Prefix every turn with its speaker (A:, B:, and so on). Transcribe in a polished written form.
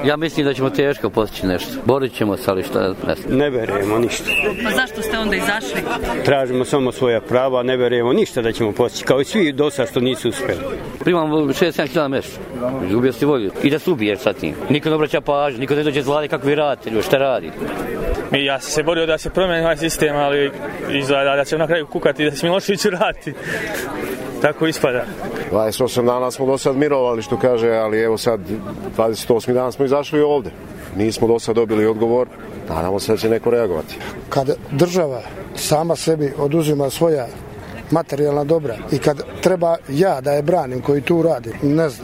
A: Ja mislim da ćemo teško postići nešto. Borit ćemo se, ali šta ne znam.
B: Ne verujemo ništa.
C: Pa zašto ste onda izašli?
B: Tražimo samo svoja prava, ne verujemo ništa da ćemo postići, kao i svi do sad što nisu uspjeli.
A: Primamo 6-7 kila mjesečno. Izgubio si volju. I da se ubiješ sa tim. Niko ne obraća pažnju, niko ne dođe z Vlade kako vi radite, šta radi.
D: Ja sam se borio da se promijeni ovaj sistem, ali izgleda da će na kraju kukati da se Milošević vrati. Tako ispada.
E: 28 dana smo do sad mirovali, što kaže, ali evo sad 28 dana smo izašli ovdje. Nismo do sad dobili odgovor, nadamo se da će neko reagovati.
F: Kad država sama sebi oduzima svoja materijalna dobra i kad treba ja da je branim koji tu radi, ne znam.